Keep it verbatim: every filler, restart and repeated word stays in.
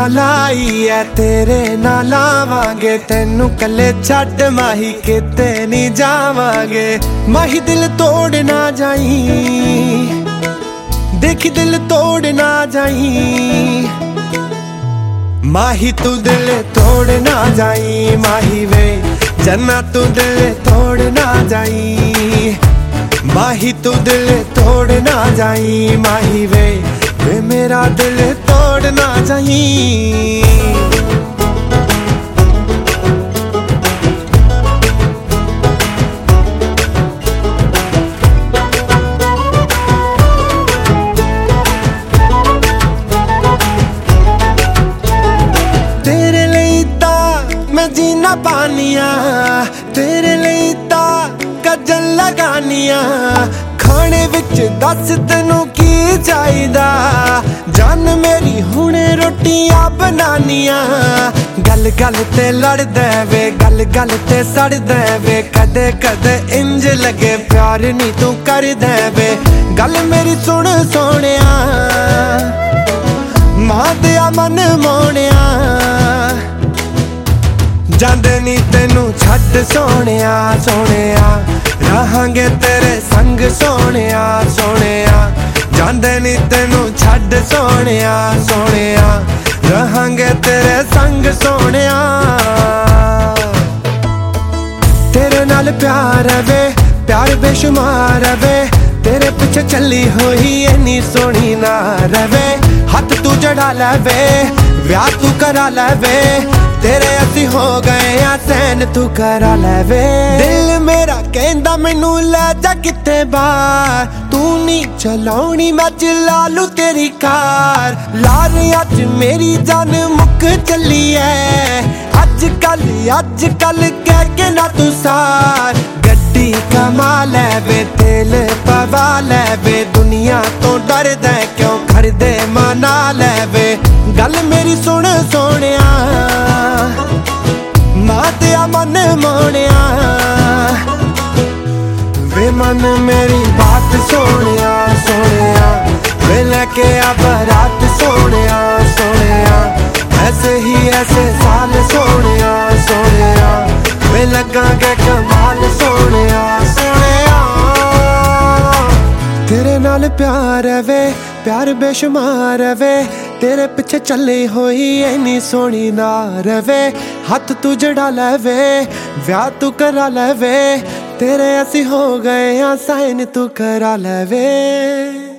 नाल आई है तेरे नाल आवांगे, तेनू कल्ले छड्ड माही किते नहीं जावांगे। माही दिल तोड़ ना जाई, देखी दिल तोड़ ना जाई, माही तू दिल तोड़ ना जाई। माही वे जन्ना तू दिल तोड़ ना जाई, माही तू दिल तोड़ ना जाई। माही वे वे मेरा दिल तोड़ ना जाई। तेरे लिए ता मैं जीना पानिया, तेरे लिए ता गजल लगानिया। खाने विच दस तेनू की चाहिदा, जान मेरी हुणे रोटियां बनानिया। गल गल ते लड़दे वे, गल गल ते सड़दे वे, कदे कदे इंज लगे प्यार नी तू कर दे वे। गल मेरी सुन सोनिया, मां दिया मन मोनिया, जांदे नी तेनू छड्ड सोनिया सोनिया। रहांगे तेरे संग सोनिया सोनिया, जांदे नी तेनू छड्ड सोनिया सोनिया। रहांगे तेरे संग सोनिया, तेरे नाल प्यार वे प्यार बेशुमार वे। तेरे पिछे चली होई इन्नी सोहनी ना रवे, हथ तू जड़ा लवे व्याह तू करा लवे। तेरे असी हो गए आ सैन तू करा लवे। दिल मेरा कहंदा मैनू ले जा किते बाहर, तू नी चलाउणी मैं चला लू तेरी कार। लार अज मेरी जान मुक चली है, अज कल अज कल कह के ना तू सार। गड्डी कमा लैवे तेल पवा लैवे, दुनिया तो डरदा क्यों खड़दे मना लैवे। गल मेरी सुन सोनिया, मां तेरा मन मोनिया। वे मन मेरी बात सोनिया सोनिया, वे लेके आ बारात सोनिया सोनिया। ऐसे ही ऐसे साल सोनिया सोनिया, वे लगांगे कमाल सोनिया सोनिया। तेरे नाल प्यार वे प्यार बेशुमार वे, तेरे पिछे चली होई इन्नी सोहनी ना रवे। हथ तू जड़ा लवे व्याह तू करा लवे, तेरे असी हो गए आ साइन तू करा लवे।